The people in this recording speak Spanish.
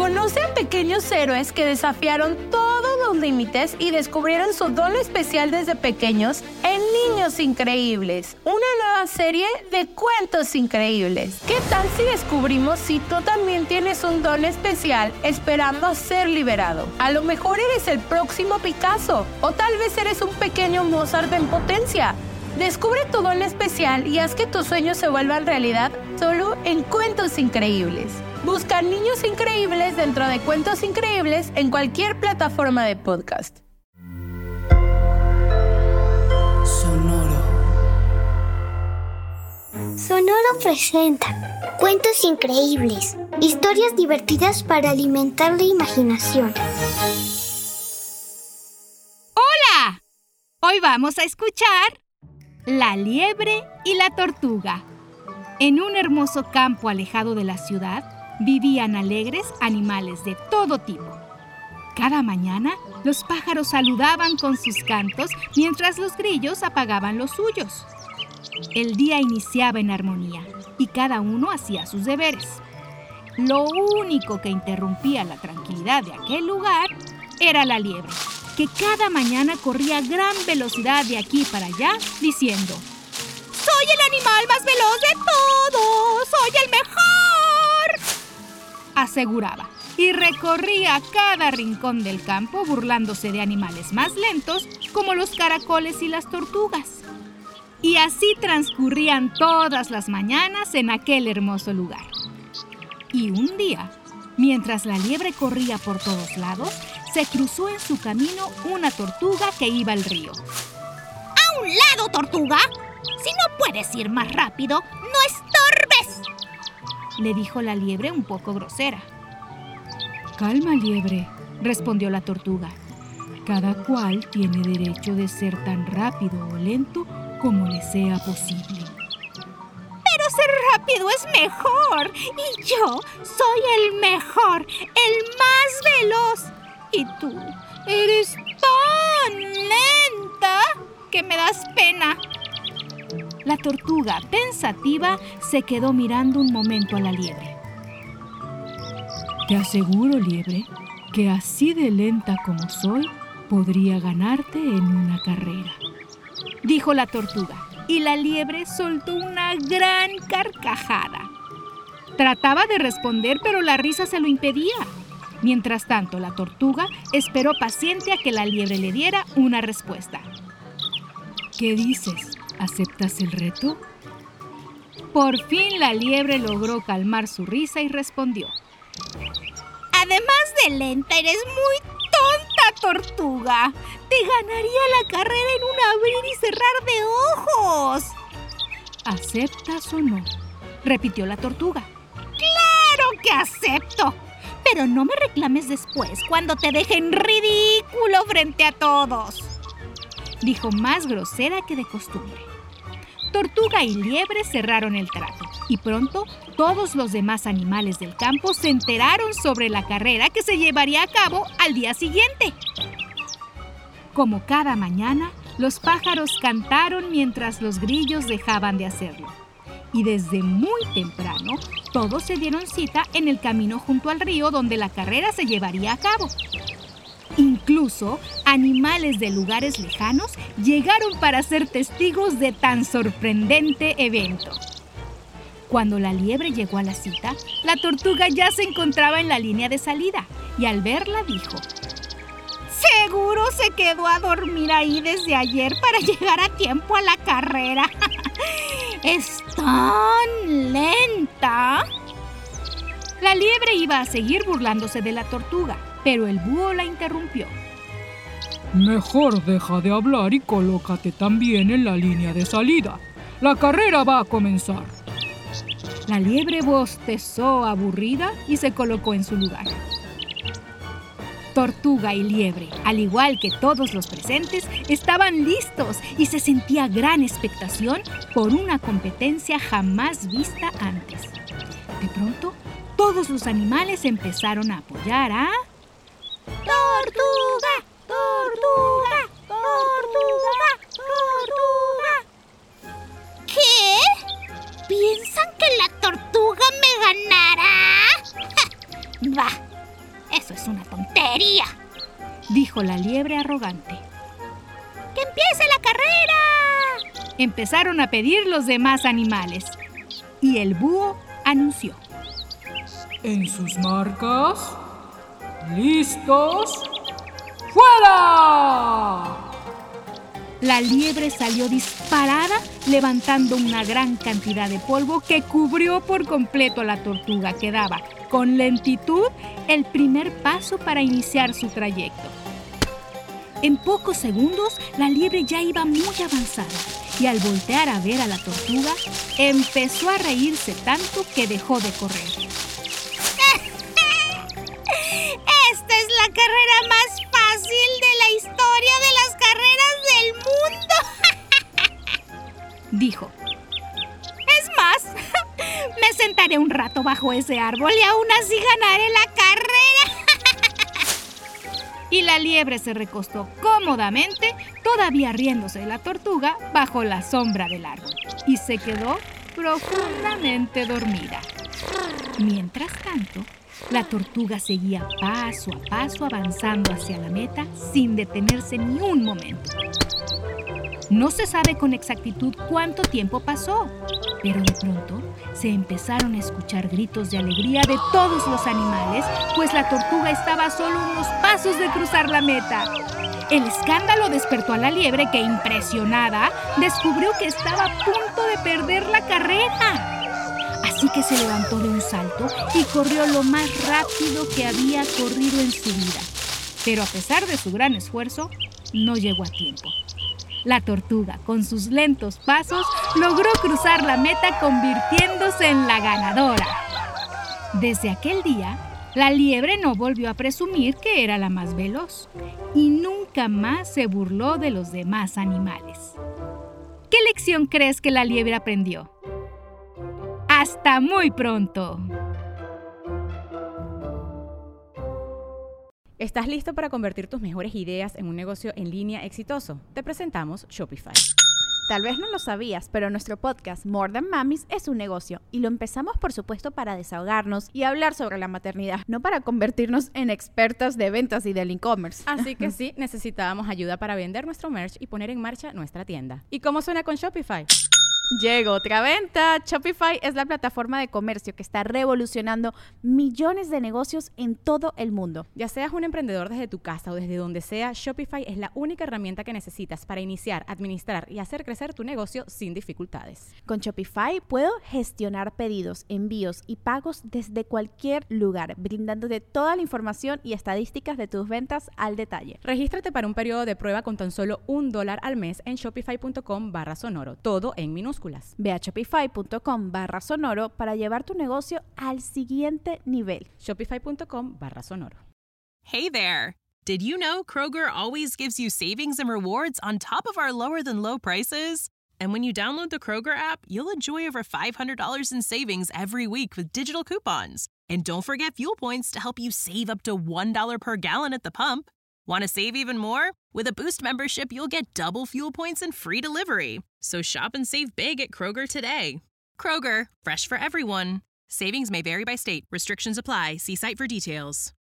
Conoce a pequeños héroes que desafiaron todos los límites y descubrieron su don especial desde pequeños en Niños Increíbles, una nueva serie de cuentos increíbles. ¿Qué tal si descubrimos si tú también tienes un don especial esperando a ser liberado? A lo mejor eres el próximo Picasso o tal vez eres un pequeño Mozart en potencia. Descubre tu don especial y haz que tus sueños se vuelvan realidad solo en Cuentos Increíbles. Busca Niños Increíbles dentro de Cuentos Increíbles en cualquier plataforma de podcast. Sonoro. Sonoro presenta Cuentos Increíbles, historias divertidas para alimentar la imaginación. ¡Hola! Hoy vamos a escuchar La liebre y la tortuga. En un hermoso campo alejado de la ciudad, vivían alegres animales de todo tipo. Cada mañana, los pájaros saludaban con sus cantos mientras los grillos apagaban los suyos. El día iniciaba en armonía y cada uno hacía sus deberes. Lo único que interrumpía la tranquilidad de aquel lugar era la liebre, que cada mañana corría a gran velocidad de aquí para allá, diciendo: ¡Soy el animal más veloz de todos! ¡Soy el mejor!, aseguraba, y recorría cada rincón del campo burlándose de animales más lentos como los caracoles y las tortugas. Y así transcurrían todas las mañanas en aquel hermoso lugar. Y un día, mientras la liebre corría por todos lados, se cruzó en su camino una tortuga que iba al río. ¡A un lado, tortuga! Si no puedes ir más rápido, ¡no estorbes!, le dijo la liebre un poco grosera. «Calma, liebre», respondió la tortuga. «Cada cual tiene derecho de ser tan rápido o lento como le sea posible». «Pero ser rápido es mejor, y yo soy el mejor, el más veloz. Y tú eres tan lenta que me das pena». La tortuga, pensativa, se quedó mirando un momento a la liebre. «Te aseguro, liebre, que así de lenta como soy, podría ganarte en una carrera», dijo la tortuga, y la liebre soltó una gran carcajada. Trataba de responder, pero la risa se lo impedía. Mientras tanto, la tortuga esperó paciente a que la liebre le diera una respuesta. «¿Qué dices? ¿Aceptas el reto?». Por fin la liebre logró calmar su risa y respondió: «Además de lenta, eres muy tonta, tortuga. Te ganaría la carrera en un abrir y cerrar de ojos». «¿Aceptas o no?», repitió la tortuga. «Claro que acepto, pero no me reclames después cuando te deje en ridículo frente a todos», dijo más grosera que de costumbre. Tortuga y liebre cerraron el trato y pronto todos los demás animales del campo se enteraron sobre la carrera que se llevaría a cabo al día siguiente. Como cada mañana, los pájaros cantaron mientras los grillos dejaban de hacerlo. Y desde muy temprano, todos se dieron cita en el camino junto al río donde la carrera se llevaría a cabo. Incluso animales de lugares lejanos llegaron para ser testigos de tan sorprendente evento. Cuando la liebre llegó a la cita, la tortuga ya se encontraba en la línea de salida y al verla dijo: «Seguro se quedó a dormir ahí desde ayer para llegar a tiempo a la carrera. Es tan lenta». La liebre iba a seguir burlándose de la tortuga, pero el búho la interrumpió. «Mejor deja de hablar y colócate también en la línea de salida. La carrera va a comenzar». La liebre bostezó aburrida y se colocó en su lugar. Tortuga y liebre, al igual que todos los presentes, estaban listos y se sentía gran expectación por una competencia jamás vista antes. De pronto, todos los animales empezaron a apoyar a... ¡Tortuga! ¡Tortuga! ¡Tortuga! ¡Tortuga! ¿Qué? ¿Piensan que la tortuga me ganará? ¡Ja! Va, Eso es una tontería, dijo la liebre arrogante. ¡Que empiece la carrera! Empezaron a pedir los demás animales y el búho anunció. En sus marcas, listos, ¡fuera! La liebre salió disparada, levantando una gran cantidad de polvo que cubrió por completo a la tortuga, que daba, con lentitud, el primer paso para iniciar su trayecto. En pocos segundos, la liebre ya iba muy avanzada y al voltear a ver a la tortuga, empezó a reírse tanto que dejó de correr. ¡Esta es la carrera más fácil de la historia de las carreras del mundo! Dijo. Es más, me sentaré un rato bajo ese árbol y aún así ganaré la carrera. Y la liebre se recostó cómodamente, todavía riéndose de la tortuga, bajo la sombra del árbol, y se quedó profundamente dormida. Mientras tanto, la tortuga seguía paso a paso avanzando hacia la meta sin detenerse ni un momento. No se sabe con exactitud cuánto tiempo pasó, pero de pronto se empezaron a escuchar gritos de alegría de todos los animales, pues la tortuga estaba a solo unos pasos de cruzar la meta. El escándalo despertó a la liebre que, impresionada, descubrió que estaba a punto de perder la carrera. Así que se levantó de un salto y corrió lo más rápido que había corrido en su vida. Pero a pesar de su gran esfuerzo, no llegó a tiempo. La tortuga, con sus lentos pasos, logró cruzar la meta, convirtiéndose en la ganadora. Desde aquel día, la liebre no volvió a presumir que era la más veloz y nunca más se burló de los demás animales. ¿Qué lección crees que la liebre aprendió? ¡Hasta muy pronto! ¿Estás listo para convertir tus mejores ideas en un negocio en línea exitoso? Te presentamos Shopify. Tal vez no lo sabías, pero nuestro podcast More Than Mamis es un negocio y lo empezamos, por supuesto, para desahogarnos y hablar sobre la maternidad, no para convertirnos en expertas de ventas y del e-commerce. Así que sí, necesitábamos ayuda para vender nuestro merch y poner en marcha nuestra tienda. ¿Y cómo suena con Shopify? Llegó otra venta. Shopify es la plataforma de comercio que está revolucionando millones de negocios en todo el mundo. Ya seas un emprendedor desde tu casa o desde donde sea, Shopify es la única herramienta que necesitas para iniciar, administrar y hacer crecer tu negocio sin dificultades. Con Shopify puedo gestionar pedidos, envíos y pagos desde cualquier lugar, brindándote toda la información y estadísticas de tus ventas al detalle. Regístrate para un periodo de prueba con tan solo $1 al mes en shopify.com/sonoro, todo en minúsculas. Ve a shopify.com/sonoro para llevar tu negocio al siguiente nivel. Shopify.com/sonoro. Hey there! Did you know Kroger always gives you savings and rewards on top of our lower-than-low prices? And when you download the Kroger app, you'll enjoy over $500 in savings every week with digital coupons. And don't forget fuel points to help you save up to $1 per gallon at the pump. Want to save even more? With a Boost membership, you'll get double fuel points and free delivery. So shop and save big at Kroger today. Kroger, fresh for everyone. Savings may vary by state. Restrictions apply. See site for details.